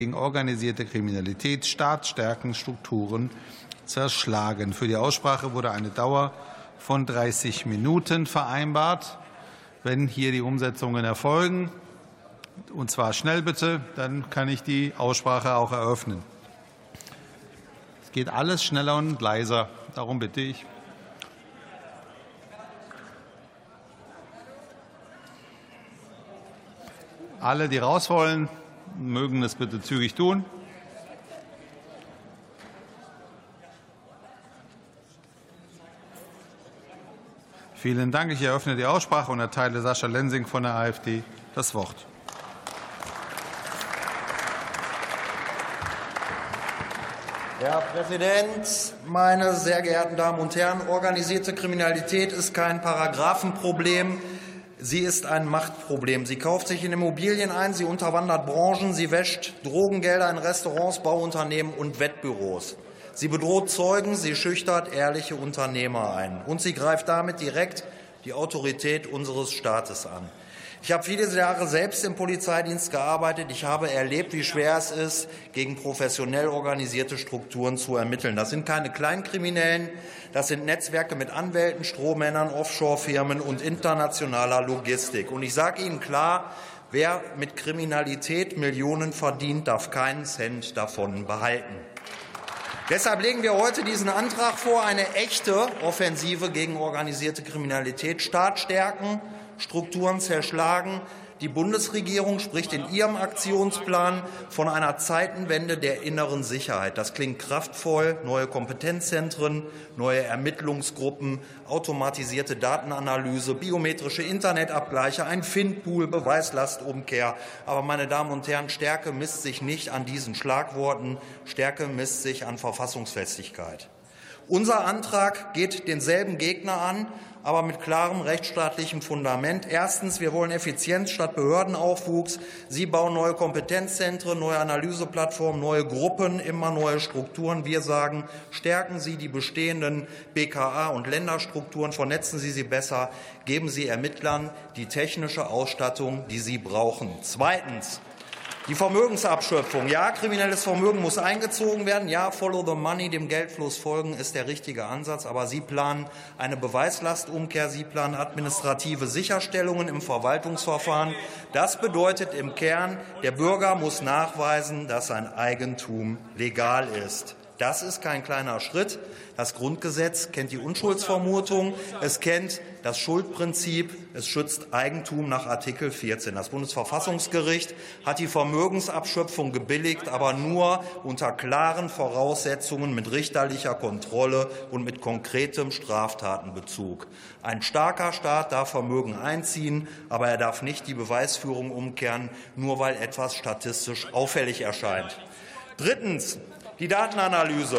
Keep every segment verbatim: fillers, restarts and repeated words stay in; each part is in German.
gegen organisierte Kriminalität, Staat stärken, Strukturen zerschlagen. Für die Aussprache wurde eine Dauer von dreißig Minuten vereinbart. Wenn hier die Umsetzungen erfolgen, und zwar schnell bitte, dann kann ich die Aussprache auch eröffnen. Es geht alles schneller und leiser, darum bitte ich. Alle, die raus wollen, mögen es bitte zügig tun. Vielen Dank. Ich eröffne die Aussprache und erteile Sascha Lensing von der AfD das Wort. Herr Präsident, meine sehr geehrten Damen und Herren! Organisierte Kriminalität ist kein Paragraphenproblem. Sie ist ein Machtproblem. Sie kauft sich in Immobilien ein, sie unterwandert Branchen, sie wäscht Drogengelder in Restaurants, Bauunternehmen und Wettbüros. Sie bedroht Zeugen, sie schüchtert ehrliche Unternehmer ein. Und sie greift damit direkt die Autorität unseres Staates an. Ich habe viele Jahre selbst im Polizeidienst gearbeitet. Ich habe erlebt, wie schwer es ist, gegen professionell organisierte Strukturen zu ermitteln. Das sind keine Kleinkriminellen, das sind Netzwerke mit Anwälten, Strohmännern, Offshore-Firmen und internationaler Logistik. Und ich sage Ihnen klar, wer mit Kriminalität Millionen verdient, darf keinen Cent davon behalten. Deshalb legen wir heute diesen Antrag vor, eine echte Offensive gegen organisierte Kriminalität, Staat stärken, Strukturen zerschlagen. Die Bundesregierung spricht in ihrem Aktionsplan von einer Zeitenwende der inneren Sicherheit. Das klingt kraftvoll. Neue Kompetenzzentren, neue Ermittlungsgruppen, automatisierte Datenanalyse, biometrische Internetabgleiche, ein Findpool, Beweislastumkehr. Aber, meine Damen und Herren, Stärke misst sich nicht an diesen Schlagworten. Stärke misst sich an Verfassungsfestigkeit. Unser Antrag geht denselben Gegner an, aber mit klarem rechtsstaatlichem Fundament. Erstens, wir wollen Effizienz statt Behördenaufwuchs. Sie bauen neue Kompetenzzentren, neue Analyseplattformen, neue Gruppen, immer neue Strukturen. Wir sagen, stärken Sie die bestehenden B K A- und Länderstrukturen, vernetzen Sie sie besser, geben Sie Ermittlern die technische Ausstattung, die sie brauchen. Zweitens, die Vermögensabschöpfung. Ja, kriminelles Vermögen muss eingezogen werden. Ja, follow the money, dem Geldfluss folgen, ist der richtige Ansatz. Aber Sie planen eine Beweislastumkehr. Sie planen administrative Sicherstellungen im Verwaltungsverfahren. Das bedeutet im Kern, der Bürger muss nachweisen, dass sein Eigentum legal ist. Das ist kein kleiner Schritt. Das Grundgesetz kennt die Unschuldsvermutung. Es kennt das Schuldprinzip. Es schützt Eigentum nach Artikel vierzehn. Das Bundesverfassungsgericht hat die Vermögensabschöpfung gebilligt, aber nur unter klaren Voraussetzungen mit richterlicher Kontrolle und mit konkretem Straftatenbezug. Ein starker Staat darf Vermögen einziehen, aber er darf nicht die Beweisführung umkehren, nur weil etwas statistisch auffällig erscheint. Drittens, die Datenanalyse.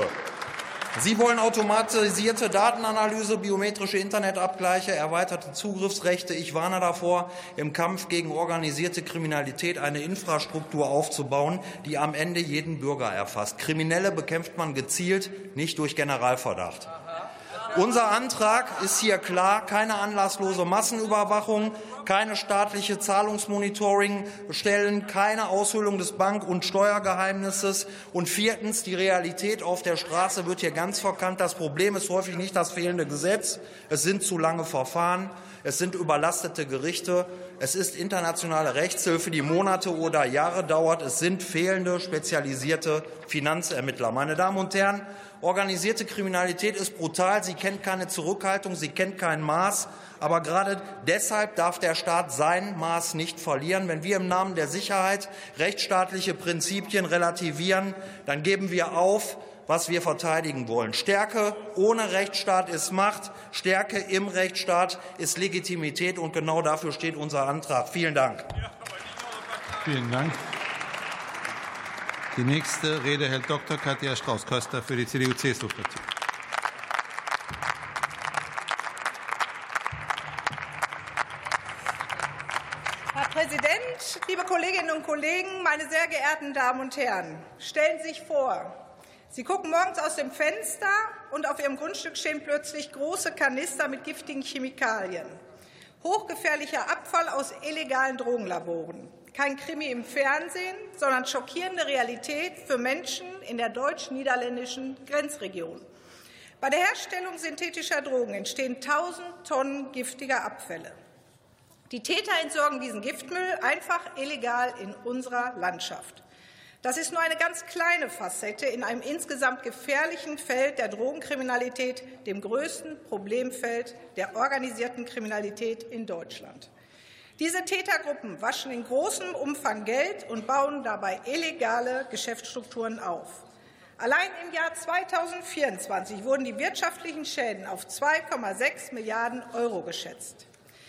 Sie wollen automatisierte Datenanalyse, biometrische Internetabgleiche, erweiterte Zugriffsrechte. Ich warne davor, im Kampf gegen organisierte Kriminalität eine Infrastruktur aufzubauen, die am Ende jeden Bürger erfasst. Kriminelle bekämpft man gezielt, nicht durch Generalverdacht. Unser Antrag ist hier klar: keine anlasslose Massenüberwachung, keine staatliche Zahlungsmonitoringstellen, keine Aushöhlung des Bank- und Steuergeheimnisses. Und viertens, die Realität auf der Straße wird hier ganz verkannt. Das Problem ist häufig nicht das fehlende Gesetz. Es sind zu lange Verfahren. Es sind überlastete Gerichte. Es ist internationale Rechtshilfe, die Monate oder Jahre dauert. Es sind fehlende spezialisierte Finanzermittler. Meine Damen und Herren, organisierte Kriminalität ist brutal. Sie kennt keine Zurückhaltung. Sie kennt kein Maß. Aber gerade deshalb darf der Staat sein Maß nicht verlieren. Wenn wir im Namen der Sicherheit rechtsstaatliche Prinzipien relativieren, dann geben wir auf, was wir verteidigen wollen. Stärke ohne Rechtsstaat ist Macht. Stärke im Rechtsstaat ist Legitimität. Und genau dafür steht unser Antrag. Vielen Dank. Vielen Dank. Die nächste Rede hält Doktor Katja Strauß-Köster für die C D U C S U-Fraktion. Herr Präsident, liebe Kolleginnen und Kollegen, meine sehr geehrten Damen und Herren! Stellen Sie sich vor, Sie gucken morgens aus dem Fenster und auf Ihrem Grundstück stehen plötzlich große Kanister mit giftigen Chemikalien. Hochgefährlicher Abfall aus illegalen Drogenlaboren. Kein Krimi im Fernsehen, sondern schockierende Realität für Menschen in der deutsch-niederländischen Grenzregion. Bei der Herstellung synthetischer Drogen entstehen tausend Tonnen giftiger Abfälle. Die Täter entsorgen diesen Giftmüll einfach illegal in unserer Landschaft. Das ist nur eine ganz kleine Facette in einem insgesamt gefährlichen Feld der Drogenkriminalität, dem größten Problemfeld der organisierten Kriminalität in Deutschland. Diese Tätergruppen waschen in großem Umfang Geld und bauen dabei illegale Geschäftsstrukturen auf. Allein im Jahr zweitausendvierundzwanzig wurden die wirtschaftlichen Schäden auf zwei Komma sechs Milliarden Euro geschätzt.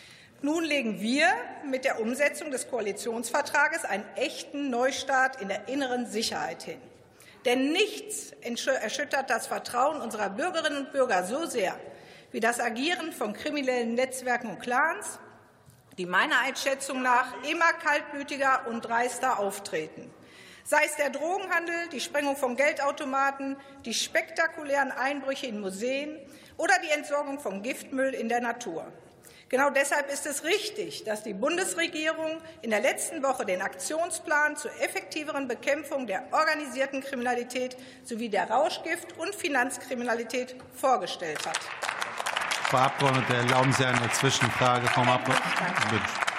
Nun legen wir mit der Umsetzung des Koalitionsvertrages einen echten Neustart in der inneren Sicherheit hin. Denn nichts erschüttert das Vertrauen unserer Bürgerinnen und Bürger so sehr wie das Agieren von kriminellen Netzwerken und Clans, die meiner Einschätzung nach immer kaltblütiger und dreister auftreten. Sei es der Drogenhandel, die Sprengung von Geldautomaten, die spektakulären Einbrüche in Museen oder die Entsorgung von Giftmüll in der Natur. Genau deshalb ist es richtig, dass die Bundesregierung in der letzten Woche den Aktionsplan zur effektiveren Bekämpfung der organisierten Kriminalität sowie der Rauschgift- und Finanzkriminalität vorgestellt hat. Frau Abgeordnete, erlauben Sie eine Zwischenfrage vom Abgeordneten.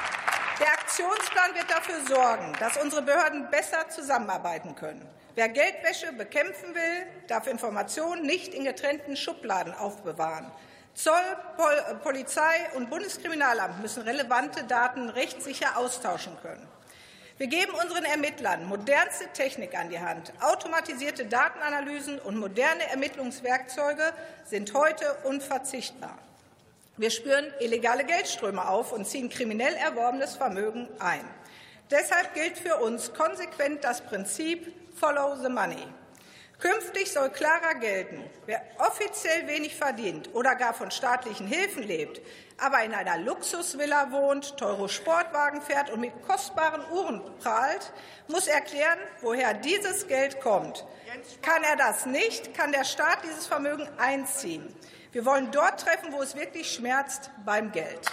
Der Aktionsplan wird dafür sorgen, dass unsere Behörden besser zusammenarbeiten können. Wer Geldwäsche bekämpfen will, darf Informationen nicht in getrennten Schubladen aufbewahren. Zoll, Pol- Polizei und Bundeskriminalamt müssen relevante Daten rechtssicher austauschen können. Wir geben unseren Ermittlern modernste Technik an die Hand. Automatisierte Datenanalysen und moderne Ermittlungswerkzeuge sind heute unverzichtbar. Wir spüren illegale Geldströme auf und ziehen kriminell erworbenes Vermögen ein. Deshalb gilt für uns konsequent das Prinzip Follow the Money. Künftig soll klarer gelten, wer offiziell wenig verdient oder gar von staatlichen Hilfen lebt, aber in einer Luxusvilla wohnt, teure Sportwagen fährt und mit kostbaren Uhren prahlt, muss erklären, woher dieses Geld kommt. Kann er das nicht, kann der Staat dieses Vermögen einziehen. Wir wollen dort treffen, wo es wirklich schmerzt, beim Geld.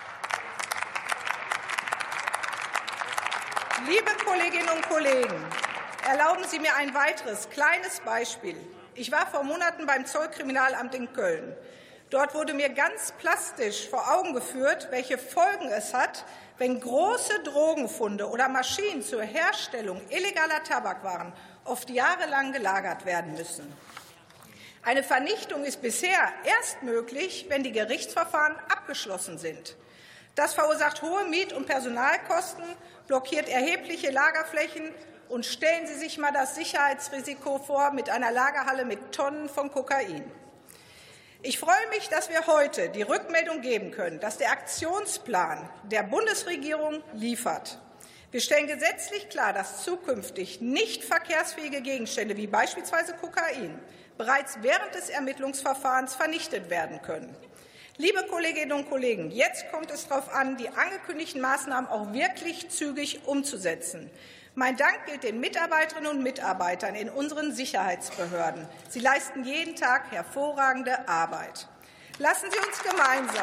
Liebe Kolleginnen und Kollegen, erlauben Sie mir ein weiteres kleines Beispiel. Ich war vor Monaten beim Zollkriminalamt in Köln. Dort wurde mir ganz plastisch vor Augen geführt, welche Folgen es hat, wenn große Drogenfunde oder Maschinen zur Herstellung illegaler Tabakwaren oft jahrelang gelagert werden müssen. Eine Vernichtung ist bisher erst möglich, wenn die Gerichtsverfahren abgeschlossen sind. Das verursacht hohe Miet- und Personalkosten, blockiert erhebliche Lagerflächen. Und stellen Sie sich mal das Sicherheitsrisiko vor mit einer Lagerhalle mit Tonnen von Kokain. Ich freue mich, dass wir heute die Rückmeldung geben können, dass der Aktionsplan der Bundesregierung liefert. Wir stellen gesetzlich klar, dass zukünftig nicht verkehrsfähige Gegenstände wie beispielsweise Kokain bereits während des Ermittlungsverfahrens vernichtet werden können. Liebe Kolleginnen und Kollegen, jetzt kommt es darauf an, die angekündigten Maßnahmen auch wirklich zügig umzusetzen. Mein Dank gilt den Mitarbeiterinnen und Mitarbeitern in unseren Sicherheitsbehörden. Sie leisten jeden Tag hervorragende Arbeit. Lassen Sie uns gemeinsam,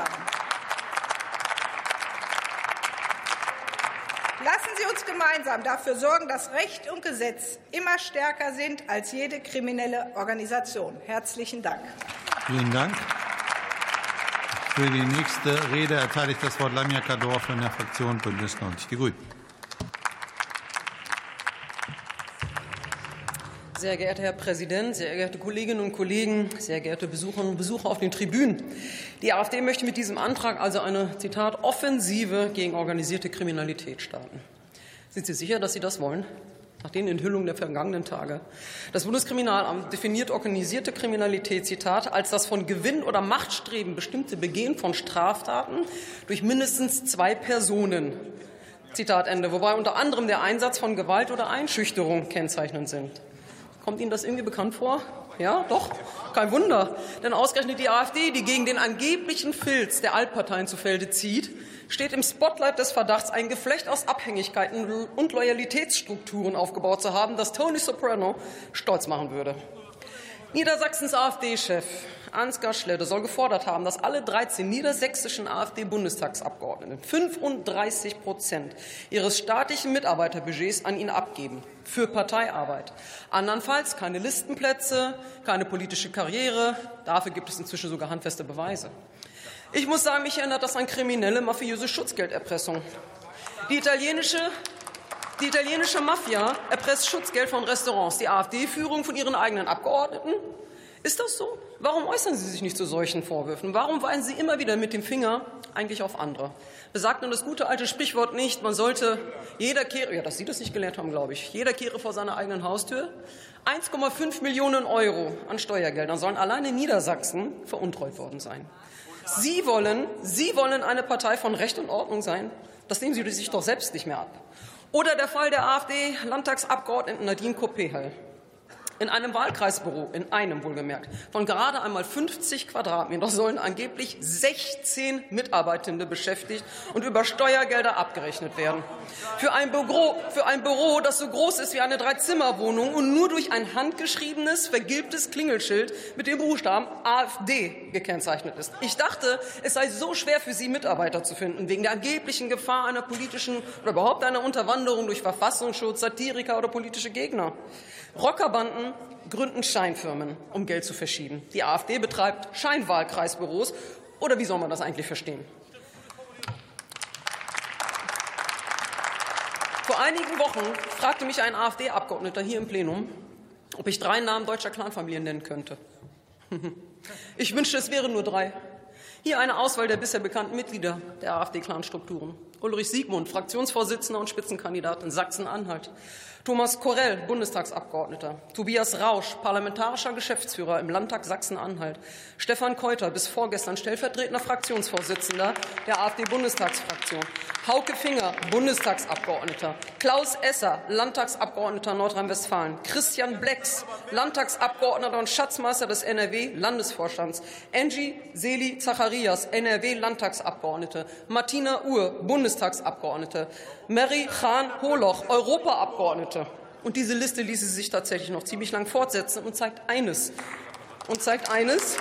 lassen Sie uns gemeinsam dafür sorgen, dass Recht und Gesetz immer stärker sind als jede kriminelle Organisation. Herzlichen Dank. Vielen Dank. Für die nächste Rede erteile ich das Wort Lamia Kador von der Fraktion Bündnis neunzig Die Grünen. Sehr geehrter Herr Präsident, sehr geehrte Kolleginnen und Kollegen, sehr geehrte Besucherinnen und Besucher auf den Tribünen. Die AfD möchte mit diesem Antrag also eine, Zitat, Offensive gegen organisierte Kriminalität starten. Sind Sie sicher, dass Sie das wollen? Nach den Enthüllungen der vergangenen Tage. Das Bundeskriminalamt definiert organisierte Kriminalität, Zitat, als das von Gewinn oder Machtstreben bestimmte Begehen von Straftaten durch mindestens zwei Personen. Zitat Ende. Wobei unter anderem der Einsatz von Gewalt oder Einschüchterung kennzeichnend sind. Kommt Ihnen das irgendwie bekannt vor? Ja, doch. Kein Wunder. Denn ausgerechnet die AfD, die gegen den angeblichen Filz der Altparteien zu Felde zieht, steht im Spotlight des Verdachts, ein Geflecht aus Abhängigkeiten und Loyalitätsstrukturen aufgebaut zu haben, das Tony Soprano stolz machen würde. Niedersachsens AfD-Chef Ansgar Schledde soll gefordert haben, dass alle dreizehn niedersächsischen AfD-Bundestagsabgeordneten fünfunddreißig Prozent ihres staatlichen Mitarbeiterbudgets an ihn abgeben für Parteiarbeit. Andernfalls keine Listenplätze, keine politische Karriere. Dafür gibt es inzwischen sogar handfeste Beweise. Ich muss sagen, mich erinnert das an kriminelle, mafiöse Schutzgelderpressung. Die italienische Die italienische Mafia erpresst Schutzgeld von Restaurants, die AfD-Führung von ihren eigenen Abgeordneten. Ist das so? Warum äußern Sie sich nicht zu solchen Vorwürfen? Warum weisen Sie immer wieder mit dem Finger eigentlich auf andere? Besagt nun das gute alte Sprichwort nicht, man sollte jeder kehre, ja, dass Sie das nicht gelernt haben, glaube ich, jeder kehre vor seiner eigenen Haustür. eins Komma fünf Millionen Euro an Steuergeldern sollen allein in Niedersachsen veruntreut worden sein. Sie wollen, Sie wollen eine Partei von Recht und Ordnung sein? Das nehmen Sie sich doch selbst nicht mehr ab. Oder der Fall der AfD-Landtagsabgeordneten Nadine Koppehal. In einem Wahlkreisbüro, in einem wohlgemerkt, von gerade einmal fünfzig Quadratmetern sollen angeblich sechzehn Mitarbeitende beschäftigt und über Steuergelder abgerechnet werden. Für ein Büro, für ein Büro, das so groß ist wie eine Dreizimmerwohnung und nur durch ein handgeschriebenes, vergilbtes Klingelschild mit dem Buchstaben AfD gekennzeichnet ist. Ich dachte, es sei so schwer für Sie, Mitarbeiter zu finden, wegen der angeblichen Gefahr einer politischen oder überhaupt einer Unterwanderung durch Verfassungsschutz, Satiriker oder politische Gegner. Rockerbanden gründen Scheinfirmen, um Geld zu verschieben. Die AfD betreibt Scheinwahlkreisbüros. Oder wie soll man das eigentlich verstehen? Vor einigen Wochen fragte mich ein AfD-Abgeordneter hier im Plenum, ob ich drei Namen deutscher Clanfamilien nennen könnte. Ich wünschte, es wären nur drei. Hier eine Auswahl der bisher bekannten Mitglieder der AfD-Clan-Strukturen. Ulrich Siegmund, Fraktionsvorsitzender und Spitzenkandidat in Sachsen-Anhalt. Thomas Korell, Bundestagsabgeordneter. Tobias Rausch, parlamentarischer Geschäftsführer im Landtag Sachsen-Anhalt. Stefan Keuter, bis vorgestern stellvertretender Fraktionsvorsitzender der AfD-Bundestagsfraktion. Hauke Finger, Bundestagsabgeordneter. Klaus Esser, Landtagsabgeordneter Nordrhein-Westfalen. Christian Blex, Landtagsabgeordneter und Schatzmeister des N R W-Landesvorstands. Angie Seli Zacharias, N R W-Landtagsabgeordnete. Martina Uhr, Bundestagsabgeordnete. Mary Khan-Holoch, Europaabgeordnete. Und diese Liste ließe sich tatsächlich noch ziemlich lang fortsetzen und zeigt eines. Und zeigt eines.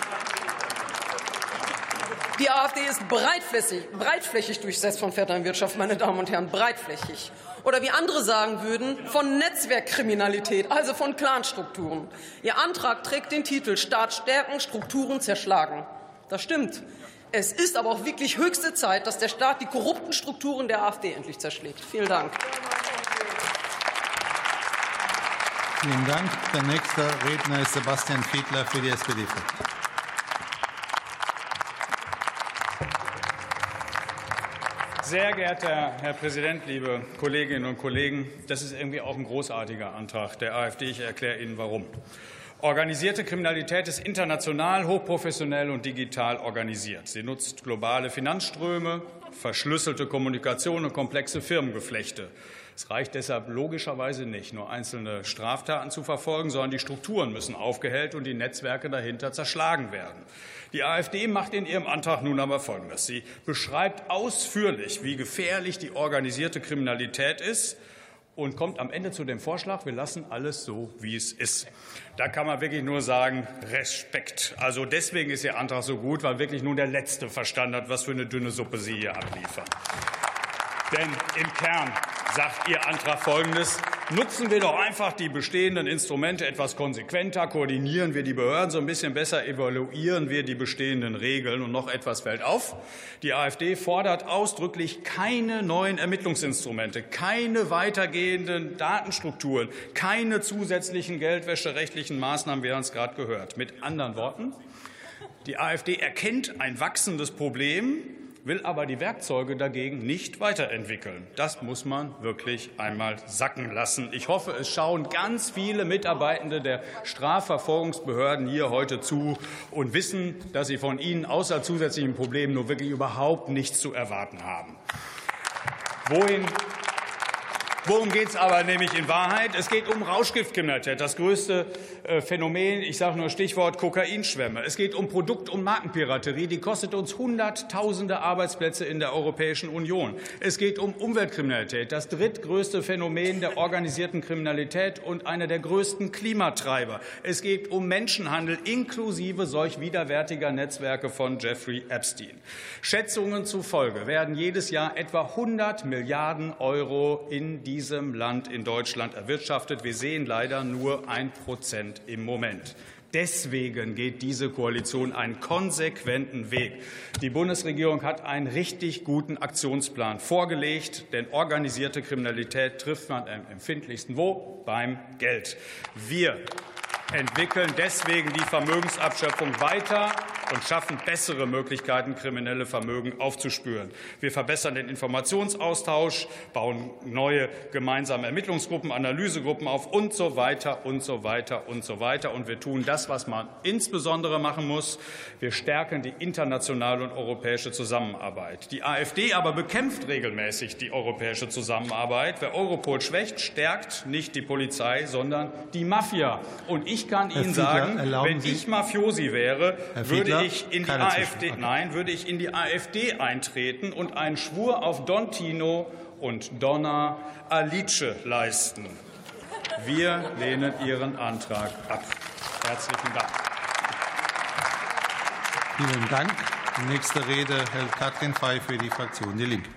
Die AfD ist breitflächig, breitflächig durchsetzt von Vetternwirtschaft, meine Damen und Herren, breitflächig. Oder wie andere sagen würden, von Netzwerkkriminalität, also von Clanstrukturen. Ihr Antrag trägt den Titel Staat stärken, Strukturen zerschlagen. Das stimmt. Es ist aber auch wirklich höchste Zeit, dass der Staat die korrupten Strukturen der AfD endlich zerschlägt. Vielen Dank. Vielen Dank. Der nächste Redner ist Sebastian Fiedler für die S P D-Fraktion. Sehr geehrter Herr Präsident, liebe Kolleginnen und Kollegen! Das ist irgendwie auch ein großartiger Antrag der AfD. Ich erkläre Ihnen warum. Organisierte Kriminalität ist international, hochprofessionell und digital organisiert. Sie nutzt globale Finanzströme, verschlüsselte Kommunikation und komplexe Firmengeflechte. Es reicht deshalb logischerweise nicht, nur einzelne Straftaten zu verfolgen, sondern die Strukturen müssen aufgehellt und die Netzwerke dahinter zerschlagen werden. Die AfD macht in ihrem Antrag nun aber Folgendes. Sie beschreibt ausführlich, wie gefährlich die organisierte Kriminalität ist, und kommt am Ende zu dem Vorschlag, wir lassen alles so, wie es ist. Da kann man wirklich nur sagen, Respekt. Also deswegen ist Ihr Antrag so gut, weil wirklich nur der Letzte verstanden hat, was für eine dünne Suppe Sie hier abliefern. Denn im Kern sagt Ihr Antrag Folgendes. Nutzen wir doch einfach die bestehenden Instrumente etwas konsequenter, koordinieren wir die Behörden so ein bisschen besser, evaluieren wir die bestehenden Regeln. Und noch etwas fällt auf. Die AfD fordert ausdrücklich keine neuen Ermittlungsinstrumente, keine weitergehenden Datenstrukturen, keine zusätzlichen geldwäscherechtlichen Maßnahmen. Wir haben es gerade gehört. Mit anderen Worten, die AfD erkennt ein wachsendes Problem, will aber die Werkzeuge dagegen nicht weiterentwickeln. Das muss man wirklich einmal sacken lassen. Ich hoffe, es schauen ganz viele Mitarbeitende der Strafverfolgungsbehörden hier heute zu und wissen, dass sie von ihnen außer zusätzlichen Problemen nur wirklich überhaupt nichts zu erwarten haben. Wohin Worum geht es aber nämlich in Wahrheit? Es geht um Rauschgiftkriminalität, das größte äh, Phänomen. Ich sage nur Stichwort Kokainschwämme. Es geht um Produkt- und Markenpiraterie. Die kostet uns Hunderttausende Arbeitsplätze in der Europäischen Union. Es geht um Umweltkriminalität, das drittgrößte Phänomen der organisierten Kriminalität und einer der größten Klimatreiber. Es geht um Menschenhandel inklusive solch widerwärtiger Netzwerke von Jeffrey Epstein. Schätzungen zufolge werden jedes Jahr etwa hundert Milliarden Euro in diesem Land, in Deutschland, erwirtschaftet. Wir sehen leider nur ein Prozent im Moment. Deswegen geht diese Koalition einen konsequenten Weg. Die Bundesregierung hat einen richtig guten Aktionsplan vorgelegt, denn organisierte Kriminalität trifft man am empfindlichsten wo? Beim Geld. Wir entwickeln deswegen die Vermögensabschöpfung weiter und schaffen bessere Möglichkeiten, kriminelle Vermögen aufzuspüren. Wir verbessern den Informationsaustausch, bauen neue gemeinsame Ermittlungsgruppen, Analysegruppen auf und so weiter und so weiter und so weiter. Und wir tun das, was man insbesondere machen muss. Wir stärken die internationale und europäische Zusammenarbeit. Die AfD aber bekämpft regelmäßig die europäische Zusammenarbeit. Wer Europol schwächt, stärkt nicht die Polizei, sondern die Mafia. Und ich kann Ihnen sagen, wenn ich Mafiosi wäre, würde ich in die AfD, nein, würde ich in die AfD eintreten und einen Schwur auf Don Tino und Donna Alice leisten. Wir lehnen Ihren Antrag ab. Herzlichen Dank. Vielen Dank. Die nächste Rede hält Katrin Fey für die Fraktion Die Linke.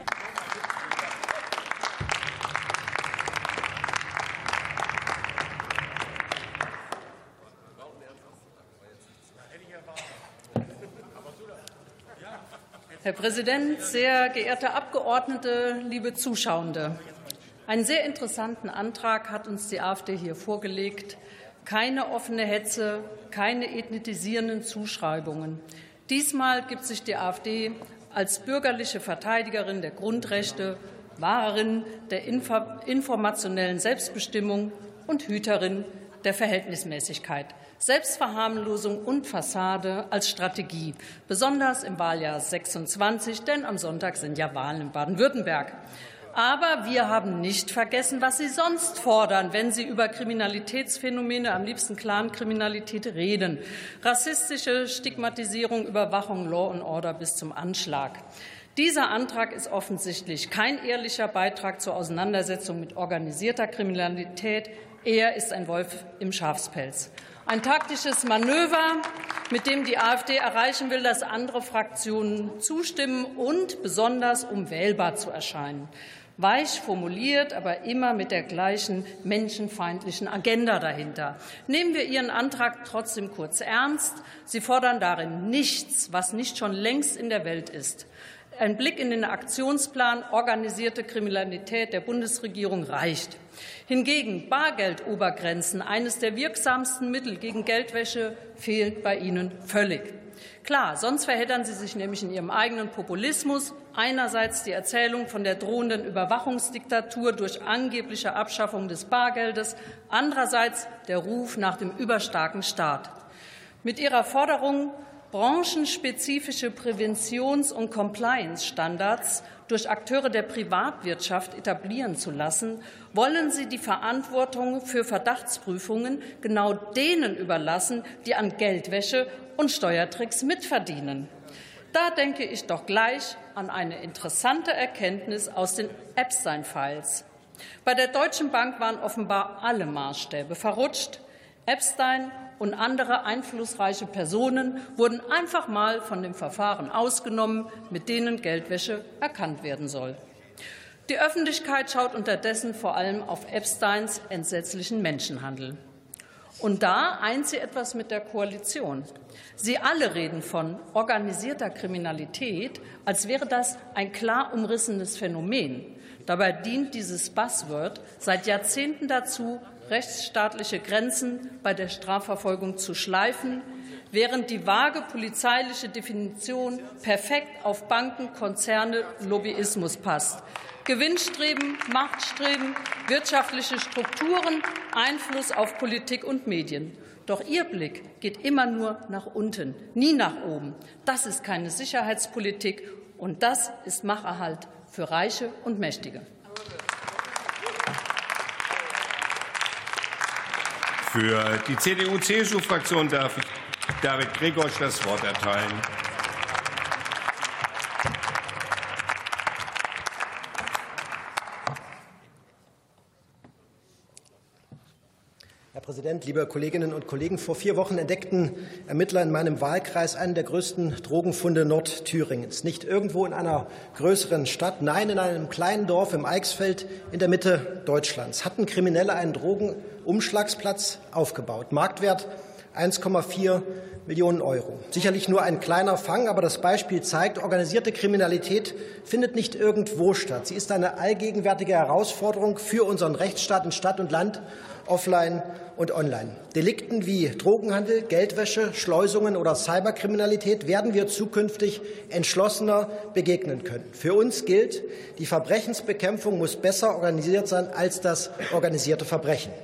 Herr Präsident, sehr geehrte Abgeordnete, liebe Zuschauende! Einen sehr interessanten Antrag hat uns die AfD hier vorgelegt. Keine offene Hetze, keine ethnisierenden Zuschreibungen. Diesmal gibt sich die AfD als bürgerliche Verteidigerin der Grundrechte, Wahrerin der informationellen Selbstbestimmung und Hüterin der Verhältnismäßigkeit. Selbstverharmlosung und Fassade als Strategie, besonders im Wahljahr sechsundzwanzig, denn am Sonntag sind ja Wahlen in Baden-Württemberg. Aber wir haben nicht vergessen, was Sie sonst fordern, wenn Sie über Kriminalitätsphänomene, am liebsten Clankriminalität, reden. Rassistische Stigmatisierung, Überwachung, Law and Order bis zum Anschlag. Dieser Antrag ist offensichtlich kein ehrlicher Beitrag zur Auseinandersetzung mit organisierter Kriminalität. Er ist ein Wolf im Schafspelz. Ein taktisches Manöver, mit dem die AfD erreichen will, dass andere Fraktionen zustimmen und besonders um wählbar zu erscheinen. Weich formuliert, aber immer mit der gleichen menschenfeindlichen Agenda dahinter. Nehmen wir Ihren Antrag trotzdem kurz ernst. Sie fordern darin nichts, was nicht schon längst in der Welt ist. Ein Blick in den Aktionsplan organisierte Kriminalität der Bundesregierung reicht. Hingegen Bargeldobergrenzen, eines der wirksamsten Mittel gegen Geldwäsche, fehlt bei Ihnen völlig. Klar, sonst verheddern Sie sich nämlich in Ihrem eigenen Populismus. Einerseits die Erzählung von der drohenden Überwachungsdiktatur durch angebliche Abschaffung des Bargeldes, andererseits der Ruf nach dem überstarken Staat. Mit Ihrer Forderung, branchenspezifische Präventions- und Compliance-Standards durch Akteure der Privatwirtschaft etablieren zu lassen, wollen Sie die Verantwortung für Verdachtsprüfungen genau denen überlassen, die an Geldwäsche und Steuertricks mitverdienen. Da denke ich doch gleich an eine interessante Erkenntnis aus den Epstein-Files. Bei der Deutschen Bank waren offenbar alle Maßstäbe verrutscht. Epstein und andere einflussreiche Personen wurden einfach mal von dem Verfahren ausgenommen, mit denen Geldwäsche erkannt werden soll. Die Öffentlichkeit schaut unterdessen vor allem auf Epsteins entsetzlichen Menschenhandel. Und da eint sie etwas mit der Koalition. Sie alle reden von organisierter Kriminalität, als wäre das ein klar umrissenes Phänomen. Dabei dient dieses Buzzword seit Jahrzehnten dazu, rechtsstaatliche Grenzen bei der Strafverfolgung zu schleifen, während die vage polizeiliche Definition perfekt auf Banken, Konzerne, Lobbyismus passt. Gewinnstreben, Machtstreben, wirtschaftliche Strukturen, Einfluss auf Politik und Medien. Doch Ihr Blick geht immer nur nach unten, nie nach oben. Das ist keine Sicherheitspolitik, und das ist Macherhalt für Reiche und Mächtige. Für die C D U C S U-Fraktion darf ich David Gregorsch das Wort erteilen. Herr Präsident, liebe Kolleginnen und Kollegen! Vor vier Wochen entdeckten Ermittler in meinem Wahlkreis einen der größten Drogenfunde Nordthüringens. Nicht irgendwo in einer größeren Stadt, nein, in einem kleinen Dorf im Eichsfeld in der Mitte Deutschlands hatten Kriminelle einen Drogenumschlagsplatz aufgebaut. Marktwert eins Komma vier Millionen Euro. Sicherlich nur ein kleiner Fang, aber das Beispiel zeigt, organisierte Kriminalität findet nicht irgendwo statt. Sie ist eine allgegenwärtige Herausforderung für unseren Rechtsstaat in Stadt und Land, offline und online. Delikten wie Drogenhandel, Geldwäsche, Schleusungen oder Cyberkriminalität werden wir zukünftig entschlossener begegnen können. Für uns gilt, die Verbrechensbekämpfung muss besser organisiert sein als das organisierte Verbrechen.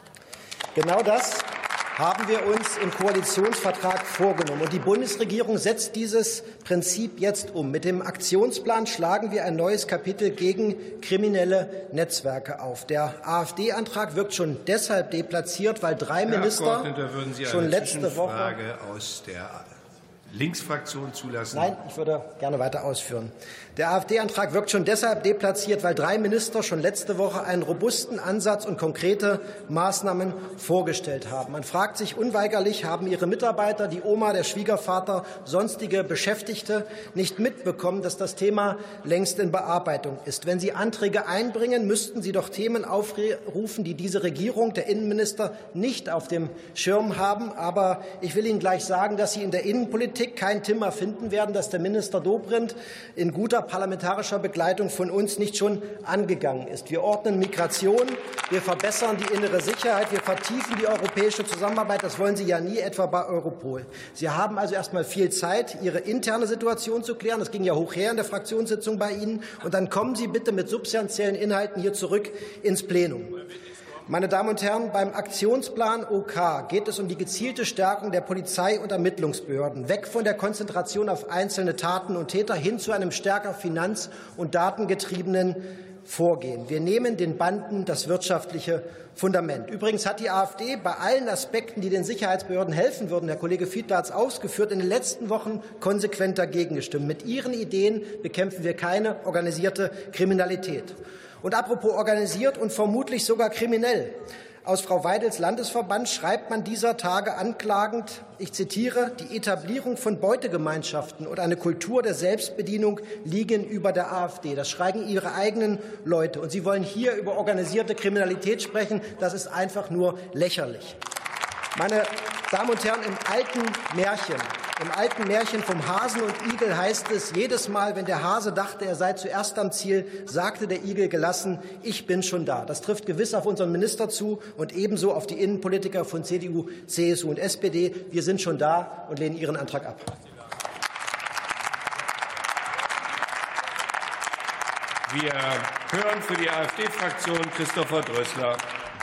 Genau das haben wir uns im Koalitionsvertrag vorgenommen. Und die Bundesregierung setzt dieses Prinzip jetzt um. Mit dem Aktionsplan schlagen wir ein neues Kapitel gegen kriminelle Netzwerke auf. Der AfD-Antrag wirkt schon deshalb deplatziert, weil drei Herr Minister würden Sie schon eine letzte Woche Frage aus der Linksfraktion zulassen? Nein, ich würde gerne weiter ausführen. Der AfD-Antrag wirkt schon deshalb deplatziert, weil drei Minister schon letzte Woche einen robusten Ansatz und konkrete Maßnahmen vorgestellt haben. Man fragt sich unweigerlich, haben Ihre Mitarbeiter, die Oma, der Schwiegervater, sonstige Beschäftigte nicht mitbekommen, dass das Thema längst in Bearbeitung ist? Wenn Sie Anträge einbringen, müssten Sie doch Themen aufrufen, die diese Regierung, der Innenminister, nicht auf dem Schirm haben. Aber ich will Ihnen gleich sagen, dass Sie in der Innenpolitik kein Thema finden werden, das der Minister Dobrindt in guter parlamentarischer Begleitung von uns nicht schon angegangen ist. Wir ordnen Migration, wir verbessern die innere Sicherheit, wir vertiefen die europäische Zusammenarbeit. Das wollen Sie ja nie, etwa bei Europol. Sie haben also erst mal viel Zeit, Ihre interne Situation zu klären. Das ging ja hoch her in der Fraktionssitzung bei Ihnen. Und dann kommen Sie bitte mit substanziellen Inhalten hier zurück ins Plenum. Meine Damen und Herren, beim Aktionsplan OK geht es um die gezielte Stärkung der Polizei und Ermittlungsbehörden, weg von der Konzentration auf einzelne Taten und Täter hin zu einem stärker finanz- und datengetriebenen Vorgehen. Wir nehmen den Banden das wirtschaftliche Fundament. Übrigens hat die AfD bei allen Aspekten, die den Sicherheitsbehörden helfen würden, Herr Kollege Fiedler hat es ausgeführt, in den letzten Wochen konsequent dagegen gestimmt. Mit ihren Ideen bekämpfen wir keine organisierte Kriminalität. Und apropos organisiert und vermutlich sogar kriminell. Aus Frau Weidels Landesverband schreibt man dieser Tage anklagend, ich zitiere, die Etablierung von Beutegemeinschaften und eine Kultur der Selbstbedienung liegen über der AfD. Das schreiben Ihre eigenen Leute. Und Sie wollen hier über organisierte Kriminalität sprechen. Das ist einfach nur lächerlich. Meine Damen und Herren, im alten Märchen, im alten Märchen vom Hasen und Igel heißt es, jedes Mal, wenn der Hase dachte, er sei zuerst am Ziel, sagte der Igel gelassen, ich bin schon da. Das trifft gewiss auf unseren Minister zu und ebenso auf die Innenpolitiker von C D U, C S U und S P D. Wir sind schon da und lehnen Ihren Antrag ab. Wir hören für die AfD-Fraktion Christopher Drössler.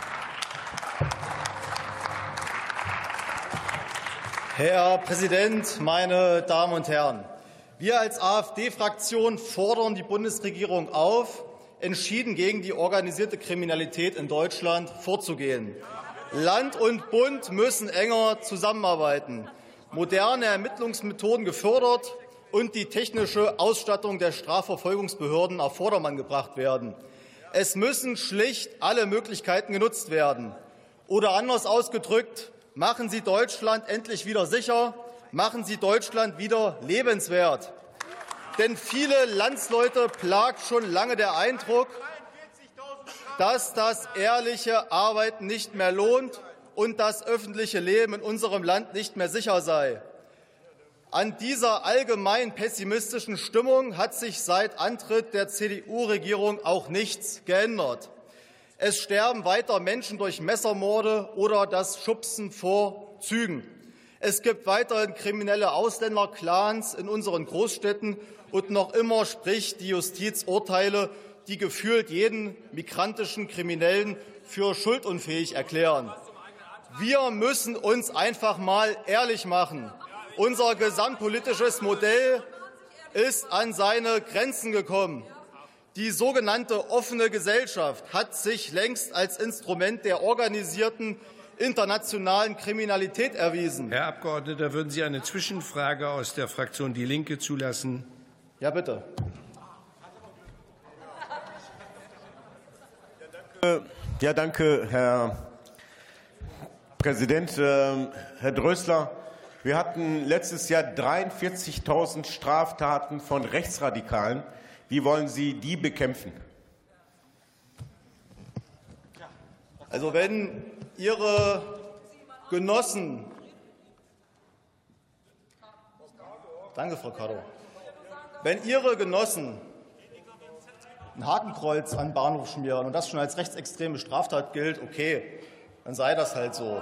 Herr Präsident, meine Damen und Herren! Wir als AfD-Fraktion fordern die Bundesregierung auf, entschieden gegen die organisierte Kriminalität in Deutschland vorzugehen. Land und Bund müssen enger zusammenarbeiten, moderne Ermittlungsmethoden gefördert und die technische Ausstattung der Strafverfolgungsbehörden auf Vordermann gebracht werden. Es müssen schlicht alle Möglichkeiten genutzt werden. Oder anders ausgedrückt, machen Sie Deutschland endlich wieder sicher, machen Sie Deutschland wieder lebenswert. Denn viele Landsleute plagt schon lange der Eindruck, dass das ehrliche Arbeiten nicht mehr lohnt und das öffentliche Leben in unserem Land nicht mehr sicher sei. An dieser allgemein pessimistischen Stimmung hat sich seit Antritt der C D U-Regierung auch nichts geändert. Es sterben weiter Menschen durch Messermorde oder das Schubsen vor Zügen. Es gibt weiterhin kriminelle Ausländerclans in unseren Großstädten und noch immer spricht die Justiz Urteile, die gefühlt jeden migrantischen Kriminellen für schuldunfähig erklären. Wir müssen uns einfach mal ehrlich machen. Unser gesamtpolitisches Modell ist an seine Grenzen gekommen. Die sogenannte offene Gesellschaft hat sich längst als Instrument der organisierten internationalen Kriminalität erwiesen. Herr Abgeordneter, würden Sie eine Zwischenfrage aus der Fraktion Die Linke zulassen? Ja, bitte. Ja, danke, Herr Präsident. Herr Drössler, wir hatten letztes Jahr dreiundvierzigtausend Straftaten von Rechtsradikalen. Wie wollen Sie die bekämpfen? Also wenn Ihre Genossen, danke, Frau Kador, wenn Ihre Genossen ein Hakenkreuz an den Bahnhof schmieren und das schon als rechtsextreme Straftat gilt, okay, dann sei das halt so.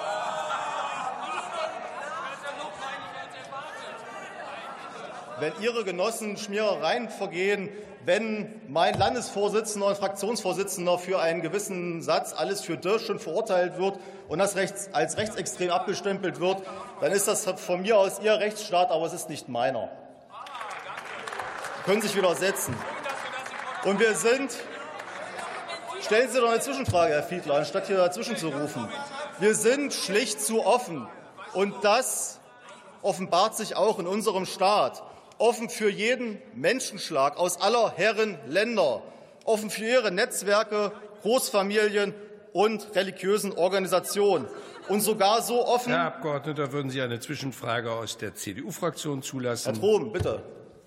Wenn Ihre Genossen Schmierereien vergehen, wenn mein Landesvorsitzender und Fraktionsvorsitzender für einen gewissen Satz alles für Dirsch schon verurteilt wird und das rechts, als rechtsextrem abgestempelt wird, dann ist das von mir aus Ihr Rechtsstaat, aber es ist nicht meiner. Sie können sich widersetzen. Und wir sind, stellen Sie doch eine Zwischenfrage, Herr Fiedler, anstatt hier dazwischen zu rufen. Wir sind schlicht zu offen. Und das offenbart sich auch in unserem Staat. Offen für jeden Menschenschlag aus aller Herren Länder. Offen für ihre Netzwerke, Großfamilien und religiösen Organisationen. Und sogar so offen. Herr Abgeordneter, würden Sie eine Zwischenfrage aus der C D U-Fraktion zulassen? Herr Trom, bitte.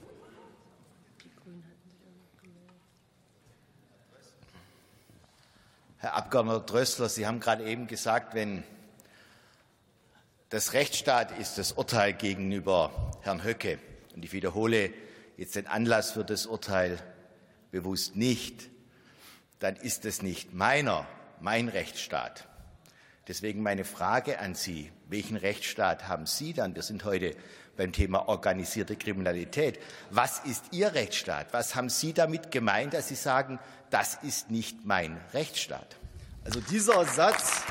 Herr Abgeordneter Drössler, Sie haben gerade eben gesagt, wenn das Rechtsstaat ist, das Urteil gegenüber Herrn Höcke, und ich wiederhole jetzt den Anlass für das Urteil bewusst nicht, dann ist es nicht meiner, mein Rechtsstaat. Deswegen meine Frage an Sie, welchen Rechtsstaat haben Sie dann? Wir sind heute beim Thema organisierte Kriminalität. Was ist Ihr Rechtsstaat? Was haben Sie damit gemeint, dass Sie sagen, das ist nicht mein Rechtsstaat? Also dieser Satz,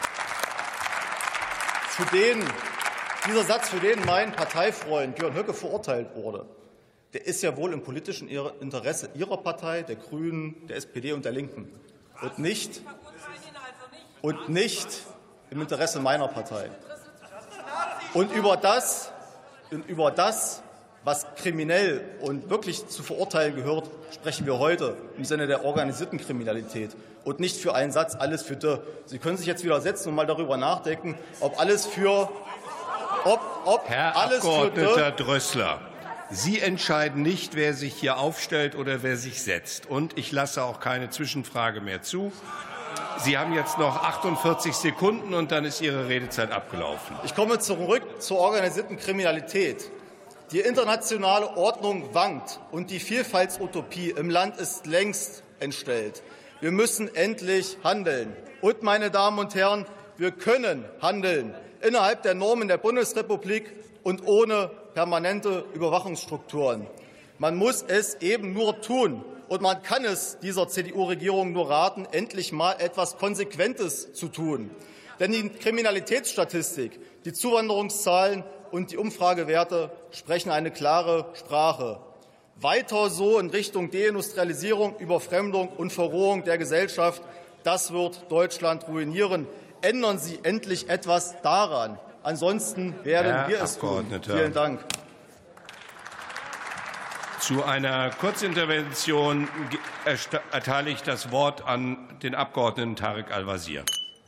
für den, dieser Satz, für den mein Parteifreund Björn Höcke verurteilt wurde, der ist ja wohl im politischen Interesse Ihrer Partei, der Grünen, der S P D und der Linken und nicht, und nicht im Interesse meiner Partei. Und über das, und über das, was kriminell und wirklich zu verurteilen gehört, sprechen wir heute im Sinne der organisierten Kriminalität und nicht für einen Satz alles für die. Sie können sich jetzt widersetzen und mal darüber nachdenken, ob alles für ob, ob Herr alles Abgeordneter für Drössler, Sie entscheiden nicht, wer sich hier aufstellt oder wer sich setzt. Und ich lasse auch keine Zwischenfrage mehr zu. Sie haben jetzt noch achtundvierzig Sekunden, und dann ist Ihre Redezeit abgelaufen. Ich komme zurück zur organisierten Kriminalität. Die internationale Ordnung wankt, und die Vielfaltsutopie im Land ist längst entstellt. Wir müssen endlich handeln. Und, meine Damen und Herren, wir können handeln innerhalb der Normen der Bundesrepublik und ohne permanente Überwachungsstrukturen. Man muss es eben nur tun. Und man kann es dieser C D U-Regierung nur raten, endlich mal etwas Konsequentes zu tun. Denn die Kriminalitätsstatistik, die Zuwanderungszahlen und die Umfragewerte sprechen eine klare Sprache. Weiter so in Richtung Deindustrialisierung, Überfremdung und Verrohung der Gesellschaft, das wird Deutschland ruinieren. Ändern Sie endlich etwas daran. Ansonsten werden Herr wir es tun. Vielen Dank. Zu einer Kurzintervention erteile ich das Wort an den Abgeordneten Tarek Al-Wazir.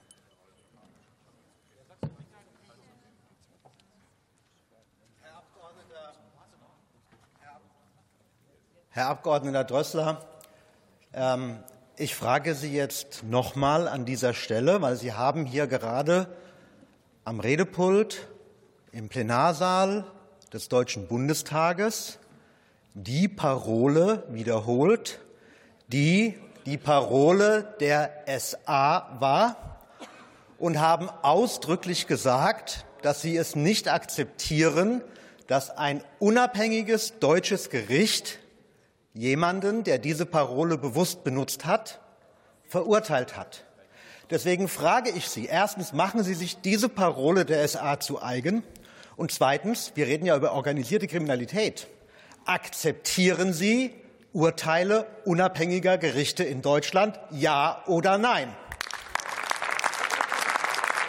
Herr Abgeordneter Drössler, ähm, ich frage Sie jetzt noch mal an dieser Stelle, weil Sie haben hier gerade am Redepult im Plenarsaal des Deutschen Bundestages die Parole wiederholt, die die Parole der S A war, und haben ausdrücklich gesagt, dass Sie es nicht akzeptieren, dass ein unabhängiges deutsches Gericht jemanden, der diese Parole bewusst benutzt hat, verurteilt hat. Deswegen frage ich Sie, erstens, machen Sie sich diese Parole der S A zu eigen? Und zweitens, wir reden ja über organisierte Kriminalität. Akzeptieren Sie Urteile unabhängiger Gerichte in Deutschland, ja oder nein?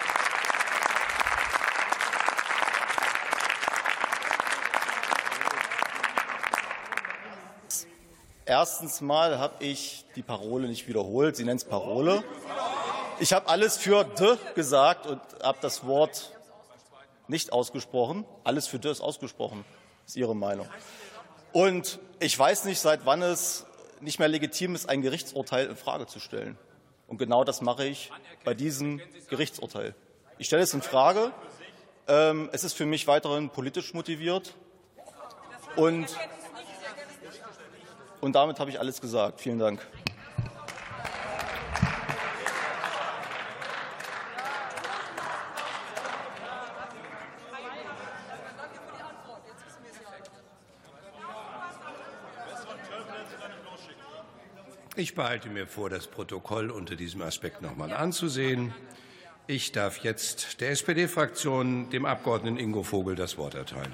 Erstens mal habe ich die Parole nicht wiederholt. Sie nennt es Parole. Ich habe alles für de gesagt und habe das Wort nicht ausgesprochen. Alles für de ist ausgesprochen. Das ist Ihre Meinung. Und ich weiß nicht, seit wann es nicht mehr legitim ist, ein Gerichtsurteil in Frage zu stellen. Und genau das mache ich bei diesem Gerichtsurteil. Ich stelle es in Frage. Es ist für mich weiterhin politisch motiviert. Und, und damit habe ich alles gesagt. Vielen Dank. Ich behalte mir vor, das Protokoll unter diesem Aspekt noch einmal anzusehen. Ich darf jetzt der S P D-Fraktion, dem Abgeordneten Ingo Vogel, das Wort erteilen.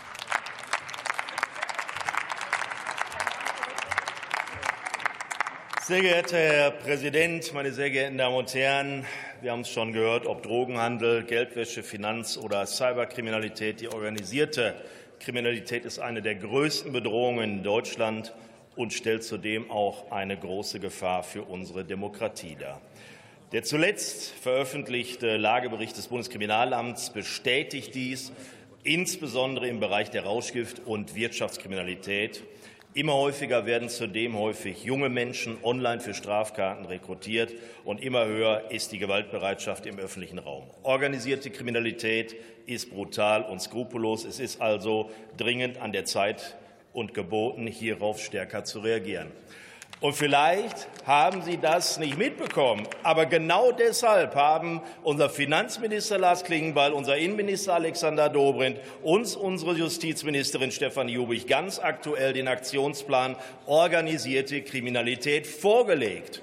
Sehr geehrter Herr Präsident, meine sehr geehrten Damen und Herren! Wir haben es schon gehört, ob Drogenhandel, Geldwäsche, Finanz- oder Cyberkriminalität. Die organisierte Kriminalität ist eine der größten Bedrohungen in Deutschland und stellt zudem auch eine große Gefahr für unsere Demokratie dar. Der zuletzt veröffentlichte Lagebericht des Bundeskriminalamts bestätigt dies, insbesondere im Bereich der Rauschgift- und Wirtschaftskriminalität. Immer häufiger werden zudem häufig junge Menschen online für Straftaten rekrutiert, und immer höher ist die Gewaltbereitschaft im öffentlichen Raum. Organisierte Kriminalität ist brutal und skrupellos. Es ist also dringend an der Zeit und geboten, hierauf stärker zu reagieren. Und vielleicht haben Sie das nicht mitbekommen, aber genau deshalb haben unser Finanzminister Lars Klingbeil, unser Innenminister Alexander Dobrindt und unsere Justizministerin Stefanie Jubich ganz aktuell den Aktionsplan Organisierte Kriminalität vorgelegt.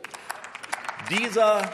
Dieser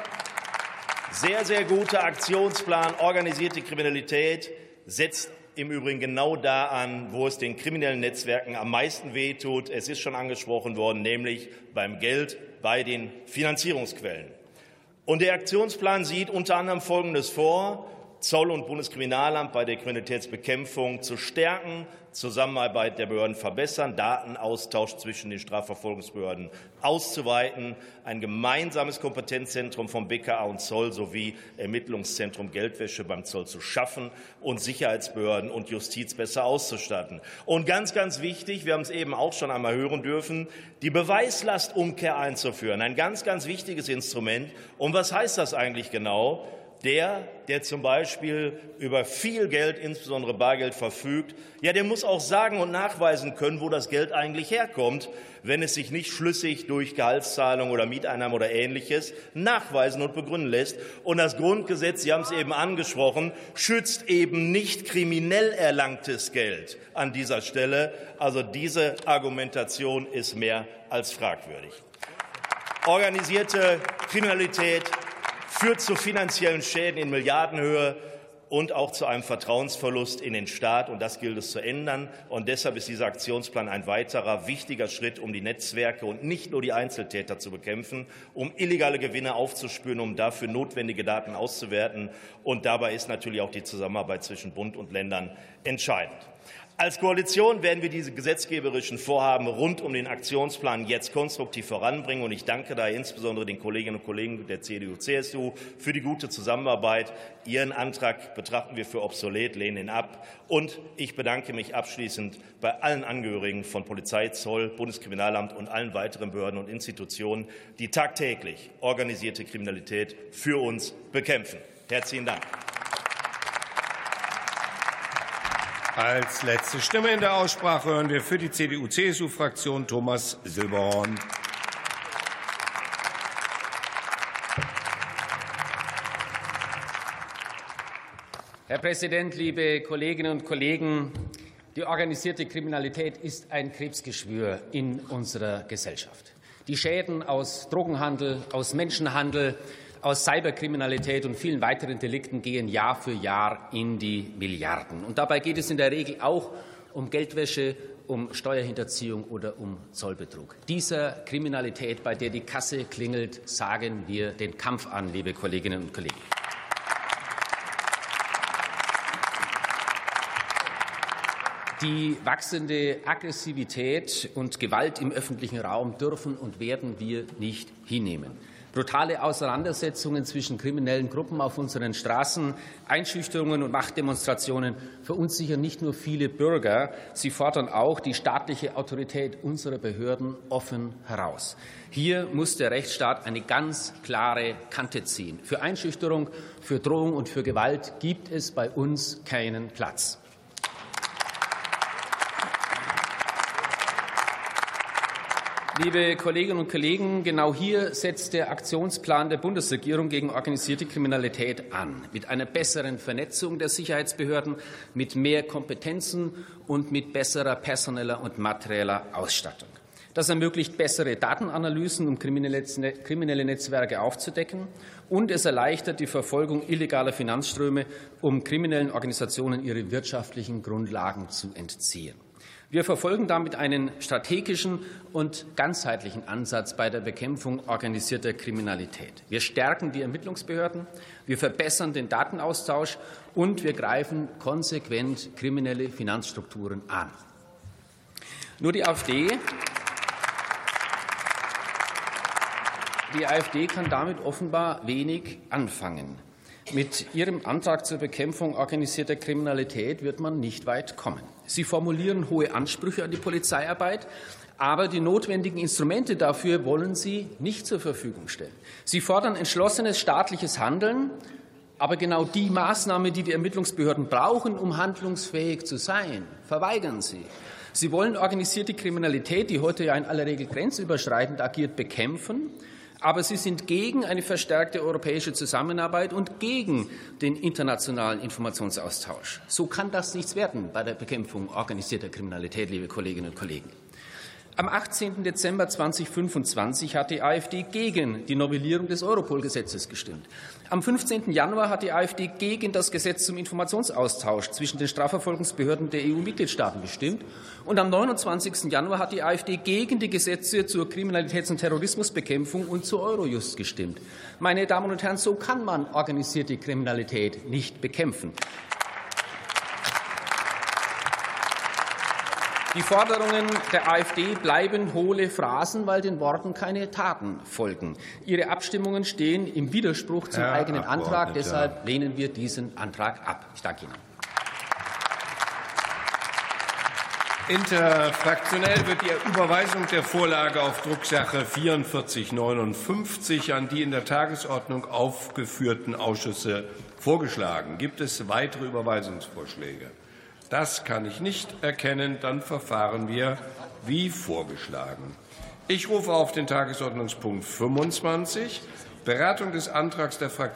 sehr, sehr gute Aktionsplan Organisierte Kriminalität setzt im Übrigen genau da an, wo es den kriminellen Netzwerken am meisten wehtut. Es ist schon angesprochen worden, nämlich beim Geld, bei den Finanzierungsquellen. Und der Aktionsplan sieht unter anderem Folgendes vor: Zoll- und Bundeskriminalamt bei der Kriminalitätsbekämpfung zu stärken, Zusammenarbeit der Behörden verbessern, Datenaustausch zwischen den Strafverfolgungsbehörden auszuweiten, ein gemeinsames Kompetenzzentrum vom B K A und Zoll sowie Ermittlungszentrum Geldwäsche beim Zoll zu schaffen und Sicherheitsbehörden und Justiz besser auszustatten. Und ganz, ganz wichtig, wir haben es eben auch schon einmal hören dürfen, die Beweislastumkehr einzuführen. Ein ganz, ganz wichtiges Instrument. Und was heißt das eigentlich genau? Der, der zum Beispiel über viel Geld, insbesondere Bargeld, verfügt, ja, der muss auch sagen und nachweisen können, wo das Geld eigentlich herkommt, wenn es sich nicht schlüssig durch Gehaltszahlung oder Mieteinnahmen oder Ähnliches nachweisen und begründen lässt. Und das Grundgesetz, Sie haben es eben angesprochen, schützt eben nicht kriminell erlangtes Geld an dieser Stelle. Also diese Argumentation ist mehr als fragwürdig. Organisierte Kriminalität führt zu finanziellen Schäden in Milliardenhöhe und auch zu einem Vertrauensverlust in den Staat. Und das gilt es zu ändern. Und deshalb ist dieser Aktionsplan ein weiterer wichtiger Schritt, um die Netzwerke und nicht nur die Einzeltäter zu bekämpfen, um illegale Gewinne aufzuspüren, um dafür notwendige Daten auszuwerten. Und dabei ist natürlich auch die Zusammenarbeit zwischen Bund und Ländern entscheidend. Als Koalition werden wir diese gesetzgeberischen Vorhaben rund um den Aktionsplan jetzt konstruktiv voranbringen. Und ich danke daher insbesondere den Kolleginnen und Kollegen der C D U C S U für die gute Zusammenarbeit. Ihren Antrag betrachten wir für obsolet, lehnen ihn ab. Und ich bedanke mich abschließend bei allen Angehörigen von Polizei, Zoll, Bundeskriminalamt und allen weiteren Behörden und Institutionen, die tagtäglich organisierte Kriminalität für uns bekämpfen. Herzlichen Dank. Als letzte Stimme in der Aussprache hören wir für die C D U C S U-Fraktion Thomas Silberhorn. Herr Präsident, liebe Kolleginnen und Kollegen! Die organisierte Kriminalität ist ein Krebsgeschwür in unserer Gesellschaft. Die Schäden aus Drogenhandel, aus Menschenhandel, aus Cyberkriminalität und vielen weiteren Delikten gehen Jahr für Jahr in die Milliarden. Und dabei geht es in der Regel auch um Geldwäsche, um Steuerhinterziehung oder um Zollbetrug. Dieser Kriminalität, bei der die Kasse klingelt, sagen wir den Kampf an, liebe Kolleginnen und Kollegen. Die wachsende Aggressivität und Gewalt im öffentlichen Raum dürfen und werden wir nicht hinnehmen. Brutale Auseinandersetzungen zwischen kriminellen Gruppen auf unseren Straßen, Einschüchterungen und Machtdemonstrationen verunsichern nicht nur viele Bürger, sie fordern auch die staatliche Autorität unserer Behörden offen heraus. Hier muss der Rechtsstaat eine ganz klare Kante ziehen. Für Einschüchterung, für Drohung und für Gewalt gibt es bei uns keinen Platz. Liebe Kolleginnen und Kollegen, genau hier setzt der Aktionsplan der Bundesregierung gegen organisierte Kriminalität an, mit einer besseren Vernetzung der Sicherheitsbehörden, mit mehr Kompetenzen und mit besserer personeller und materieller Ausstattung. Das ermöglicht bessere Datenanalysen, um kriminelle Netzwerke aufzudecken, und es erleichtert die Verfolgung illegaler Finanzströme, um kriminellen Organisationen ihre wirtschaftlichen Grundlagen zu entziehen. Wir verfolgen damit einen strategischen und ganzheitlichen Ansatz bei der Bekämpfung organisierter Kriminalität. Wir stärken die Ermittlungsbehörden, wir verbessern den Datenaustausch und wir greifen konsequent kriminelle Finanzstrukturen an. Nur die AfD, die AfD kann damit offenbar wenig anfangen. Mit ihrem Antrag zur Bekämpfung organisierter Kriminalität wird man nicht weit kommen. Sie formulieren hohe Ansprüche an die Polizeiarbeit, aber die notwendigen Instrumente dafür wollen Sie nicht zur Verfügung stellen. Sie fordern entschlossenes staatliches Handeln, aber genau die Maßnahme, die die Ermittlungsbehörden brauchen, um handlungsfähig zu sein, verweigern Sie. Sie wollen organisierte Kriminalität, die heute ja in aller Regel grenzüberschreitend agiert, bekämpfen. Aber Sie sind gegen eine verstärkte europäische Zusammenarbeit und gegen den internationalen Informationsaustausch. So kann das nichts werden bei der Bekämpfung organisierter Kriminalität, liebe Kolleginnen und Kollegen. Am achtzehnten Dezember zweitausendfünfundzwanzig hat die AfD gegen die Novellierung des Europol-Gesetzes gestimmt. Am fünfzehnten Januar hat die AfD gegen das Gesetz zum Informationsaustausch zwischen den Strafverfolgungsbehörden der E U-Mitgliedstaaten gestimmt. Und am neunundzwanzigsten Januar hat die AfD gegen die Gesetze zur Kriminalitäts- und Terrorismusbekämpfung und zur Eurojust gestimmt. Meine Damen und Herren, so kann man organisierte Kriminalität nicht bekämpfen. Die Forderungen der AfD bleiben hohle Phrasen, weil den Worten keine Taten folgen. Ihre Abstimmungen stehen im Widerspruch zum Herr eigenen Antrag. Deshalb lehnen wir diesen Antrag ab. Ich danke Ihnen. Interfraktionell wird die Überweisung der Vorlage auf Drucksache vierundvierzig neunundfünfzig an die in der Tagesordnung aufgeführten Ausschüsse vorgeschlagen. Gibt es weitere Überweisungsvorschläge? Das kann ich nicht erkennen. Dann verfahren wir wie vorgeschlagen. Ich rufe auf den Tagesordnungspunkt fünfundzwanzig, Beratung des Antrags der Fraktion